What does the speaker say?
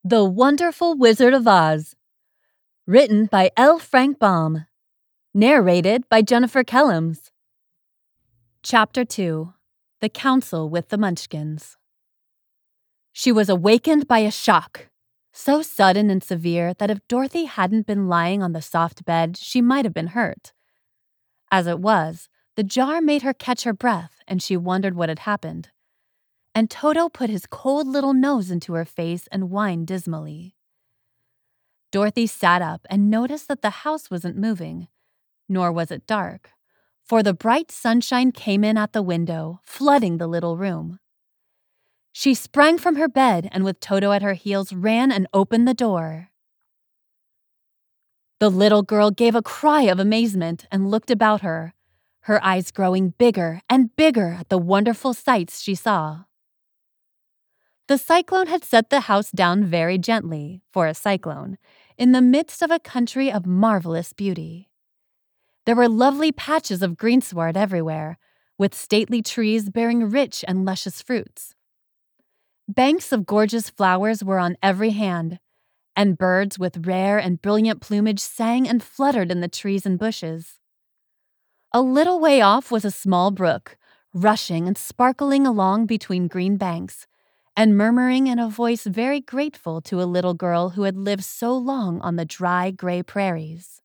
The Wonderful Wizard of Oz, written by L. Frank Baum, narrated by Jennifer Kellums. Chapter 2. The Council with the Munchkins. She was awakened by a shock, so sudden and severe that if Dorothy hadn't been lying on the soft bed, she might have been hurt. As it was, the jar made her catch her breath, and she wondered what had happened. And Toto put his cold little nose into her face and whined dismally. Dorothy sat up and noticed that the house wasn't moving, nor was it dark, for the bright sunshine came in at the window, flooding the little room. She sprang from her bed and with Toto at her heels ran and opened the door. The little girl gave a cry of amazement and looked about her, her eyes growing bigger and bigger at the wonderful sights she saw. The cyclone had set the house down very gently, for a cyclone, in the midst of a country of marvelous beauty. There were lovely patches of greensward everywhere, with stately trees bearing rich and luscious fruits. Banks of gorgeous flowers were on every hand, and birds with rare and brilliant plumage sang and fluttered in the trees and bushes. A little way off was a small brook, rushing and sparkling along between green banks, and murmuring in a voice very grateful to a little girl who had lived so long on the dry, gray prairies.